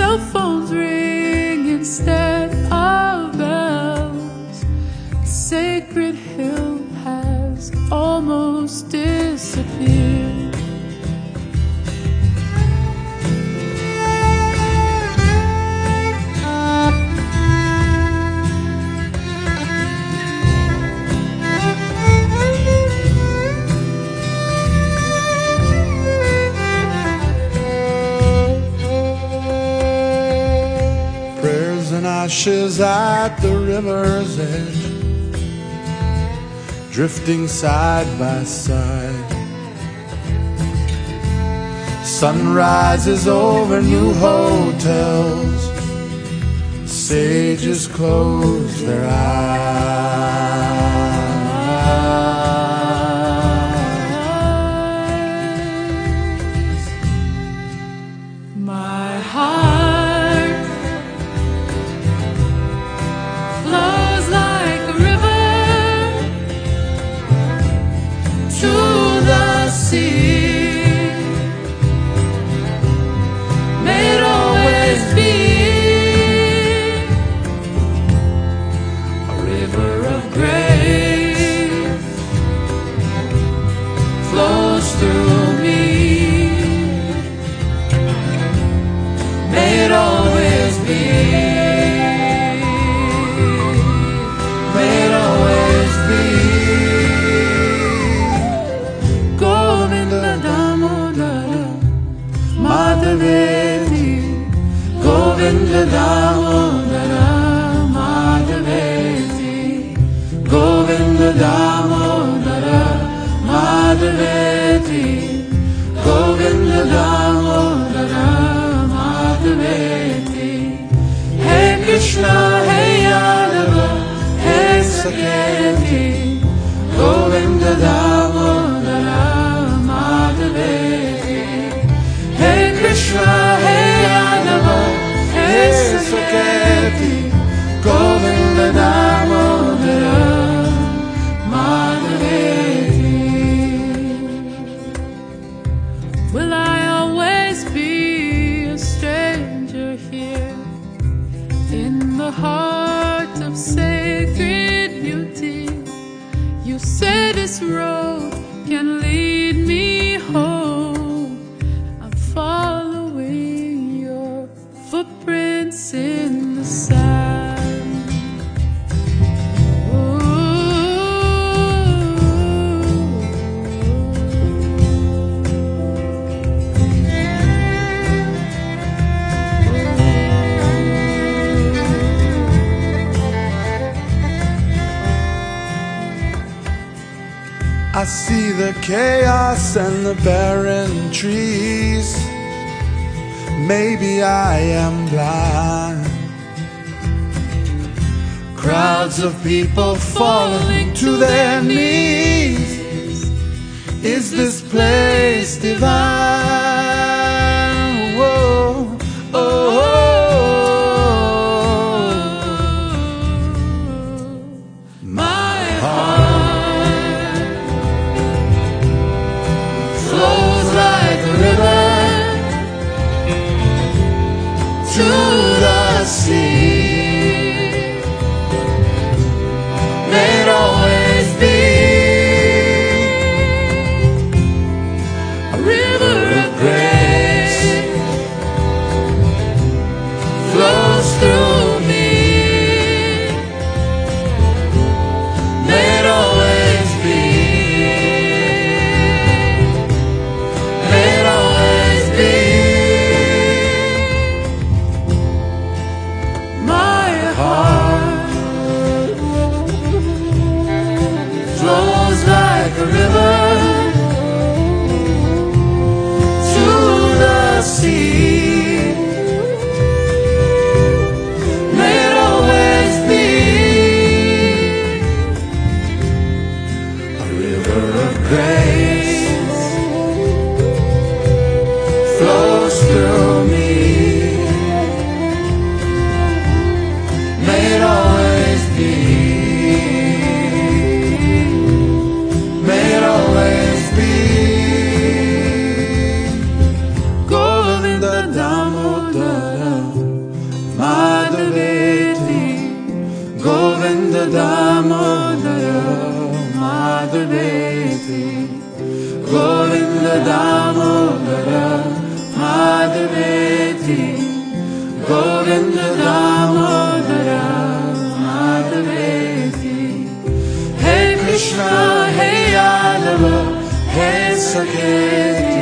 cell phones ring instead of bells. Sacred Hill has almost disappeared. And ashes at the river's edge, drifting side by side. Sun rises over new hotels, sages close their eyes. My heart flows like a river to the sea. May it always be a river of grace flows through me. May it always be. Govinda Damodara Madhaveti, Govinda Damodara Madhaveti, Govinda Damodara Madhaveti. Hey Krishna, hey Yadava, hey Saketi, Govinda Damodara Madhaveti. Hey Krishna, hey Yadava, hey Saketi, Govinda Damodara Madhaveti. Will I always be a stranger here in the heart of sacred beauty? You say this road can lead me home. I'm following your footprints in the sand. I see the chaos and the barren trees. Maybe I am blind. Crowds of people falling to their knees. Is this place divine? Whoa, oh, oh. My heart flows like a river to the sea. May it always be a river of grace flows through me. May it always be. May it always be. Damodara Madhaveti Govinda Damodara Madhaveti Hey Krishna, Hey Yadava, Hey Sanketi